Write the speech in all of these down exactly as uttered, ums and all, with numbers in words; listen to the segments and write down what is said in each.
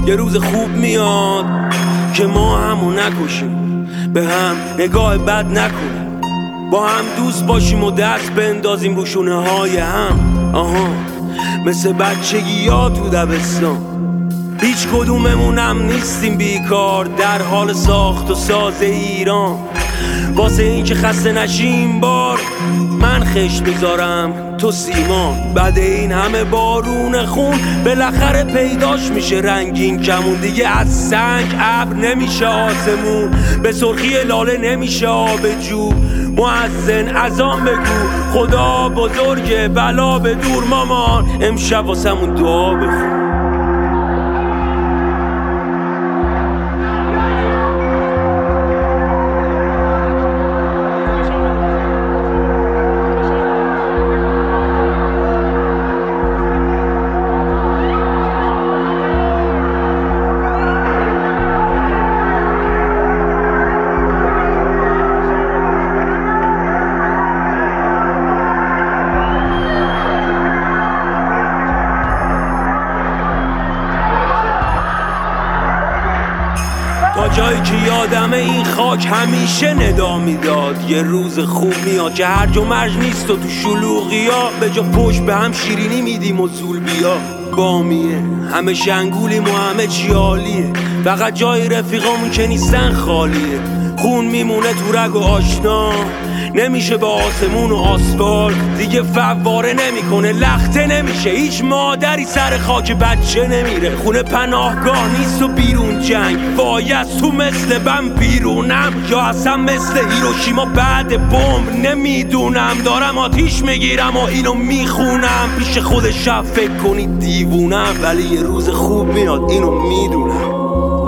یه روز خوب میاد که ما همو نکشیم، به هم نگاه بد نکنیم، با هم دوست باشیم و دست بندازیم رو شونه های هم. آها مثل بچگی ها تو دبستان، هیچ کدوممونم نیستیم بیکار در حال ساخت و ساز ایران. واسه این که خسته نشیم بار من خشت میذارم تو سیمان. بعد این همه بارون خون بالاخره پیداش میشه رنگین کمون. دیگه از سنگ ابر نمیشه آسمون، به سرخی لاله نمیشه آب جو. مؤذن اذان بگو خدا بزرگه بلا به دور مامان، امشب واسمون دعا بخون. تا جایی که یادمه این خاک همیشه ندا میداد یه روز خوب میاد که هرج و مرج نیست و تو شلوغیا به جا پشت به هم شیرینی میدیم و زول بیا. بامیه همه شنگولیم و همه چی عالیه، فقط جای رفیقامون که نیستن خالیه. خون میمونه تو رگ و آشنا، نمیشه به آسمون و آسفالت دیگه فواره نمیکنه، لخته نمیشه، هیچ مادری سر خاک بچه نمیره. خونه پناهگاه نیست و بیرون جنگ، وایس تو مثل بم بیرونم یا اصلا مثل هیروشیما بعد بمب نمیدونم. دارم آتیش میگیرم و اینو میخونم، پیش خود شب فکر کنید دیوونم، ولی یه روز خوب میاد اینو میدونم.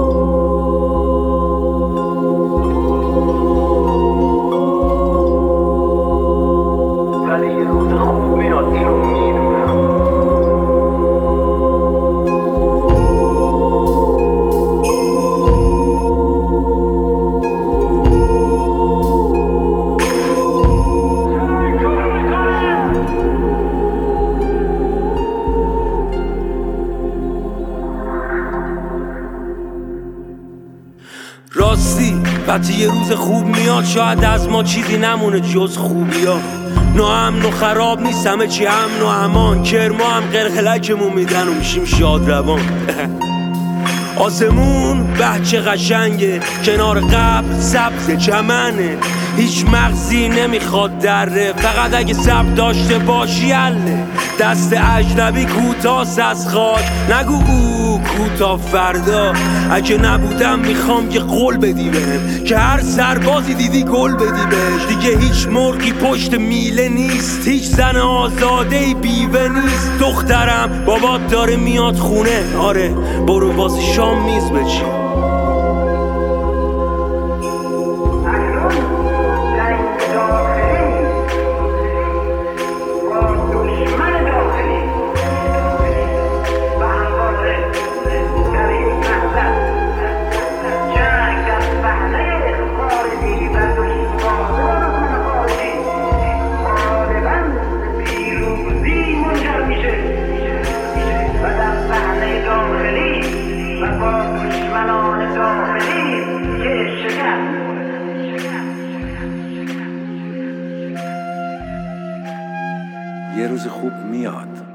راستی وقتی یه روز خوب میاد شاید از ما چیزی نمونه جز خوبیا. ناامن و خراب نیست، همه چی امن و امان، کرما هم قلقلکمون میدن و میشیم شاد روان. آسمون بچه قشنگه، کنار قبر سبز چمنه، هیچ مغزی نمیخواد دره، فقط اگه صبر داشته باشی حله. دست اجنبی کوتاست از خاک، نگو او کوتا فردا. اگه نبودم میخوام یه قول بدی بهم که هر سربازی دیدی گل بدی بهش. دیگه هیچ مرغی پشت میله نیست، هیچ زن آزاده بیوه نیست. دخترم بابات داره میاد خونه، آره برو واسه شام میز بچین. یه روز خوب میاد.